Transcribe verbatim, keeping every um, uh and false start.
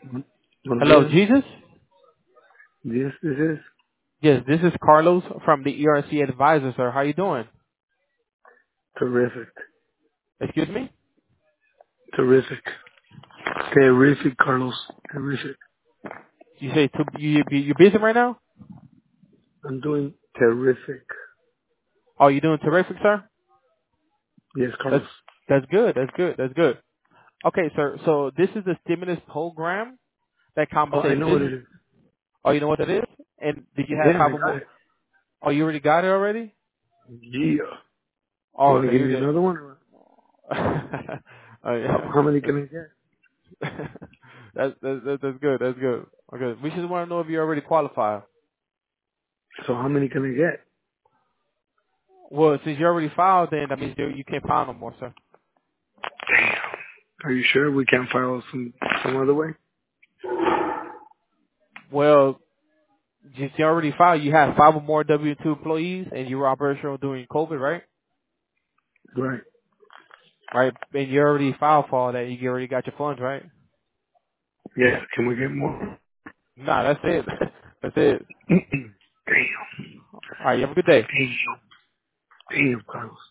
Bu- Buenos Hello, días. Jesus? Yes, this is Yes, this is Carlos from the E R C Advisor, sir. How you doing? terrific. Excuse me? Terrific. Terrific, Carlos. Terrific. You say to, you, you you busy right now? I'm doing terrific. Oh, you doing terrific, sir? Yes, That's Carlos. that's good. That's good. That's good. Okay, sir. So this is the stimulus program that Oh, I compensates know what business. it is. Oh, you know what that is? And did you have Yeah, I five or got more? it. Oh, you already got it already? Yeah. You Oh, want to okay, give you're me good. another one? Or oh, how, yeah. how many can I get? that's, that's that's that's good. That's good. Okay, we just want to know if you already qualify. So how many can I get? Well, since you already filed, then that means you you can't file no more, sir. Damn. Are you sure we can't file some some other way? Well, since you already filed, you have five or more W two employees, and you were operational during COVID, right? Right. Right, and you already filed for all that. You already got your funds, right? Yeah. Can we get more? Nah, that's it. That's it. Damn. All right, you have a good day. Damn. Damn, Carlos.